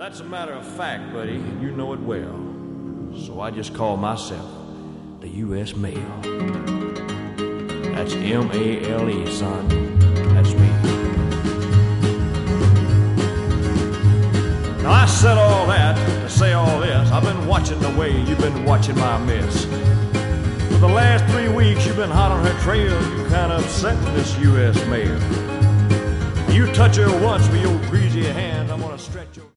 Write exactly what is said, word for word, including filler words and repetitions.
that's a matter of fact, buddy, and you know it well. So I just call myself the U S Mail. That's M A L E, son. That's me. Now I said all that to say all this. I've been watching the way you've been watching my mess. For the last three weeks you've been hot on her trail. You kind of upsetting this U S Mail. You touch her once with your greasy hands, I'm gonna stretch your